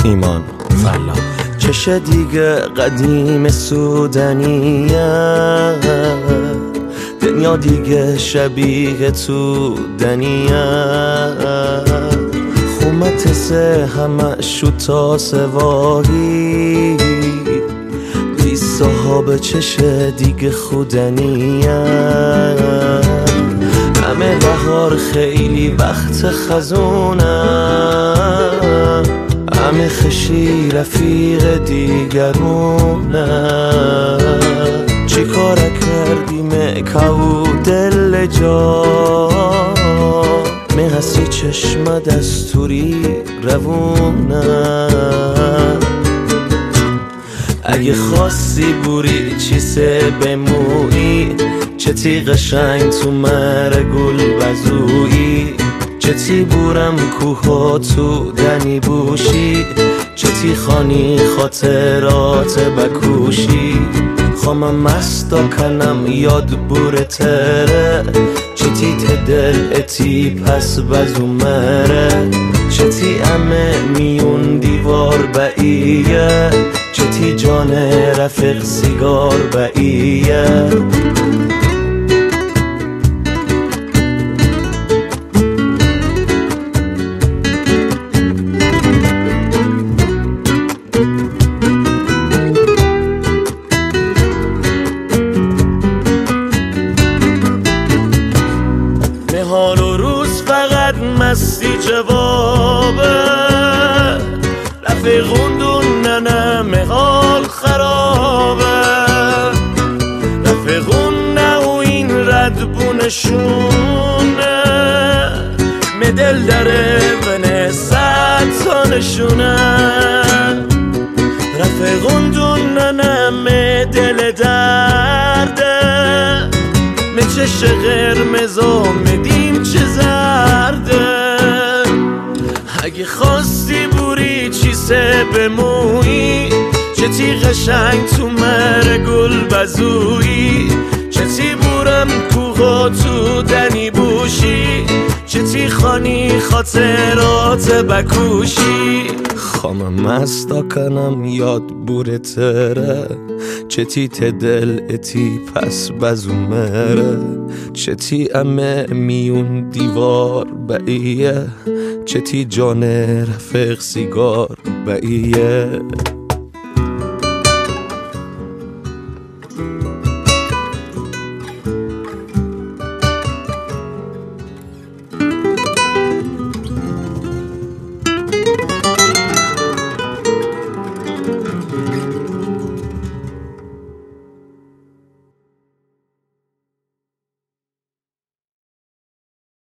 ایمان فلا چش دیگه قدیم سودنیه، دنیا دیگه شبیه تو دنیه، خومت سه همه شوتا سواهی بی صحاب چش دیگه خودنیه، همه بهار خیلی وقت خزونه، همه خشی رفیق دیگرونه، چی کار کردیم کو دل جا هستی چشم دستوری روونه، اگه خواستی بوری چیسه بمویی، چه تی قشنگ تو مر گل بزویی، چه تی بورم کوها تو دنی بوشی، چه تی خانی خاطرات بکوشی، خواهم مستا کنم یاد بوره تره، چه تی تدل اتی پس بزو مره، چه تی امه میون دیوار باییه، چه تی جان رفیق سیگار باییه. نهار و روز فقط مستی جوابه، رفیقوندون نه مقال خرابه، رفیقون نه و این ردبونشونه، مدل داره و نسد تانشونه، رفیقوندون نه مدل درده، چش قرمز آمدیم چه زرده، اگه خواستی بوری چیسه بمویی، چه تی قشنگ تو مر گل بزویی، چه تی بورم کوها تو دنی بوشی، چه تی خانی خاطرات بکوشی، خواهم مستا کنم یاد بوره تره، چه تی تدل اتی پس بزو مره، چه تی امه میون دیوار باییه، چه تی جان رفیق سیگار باییه.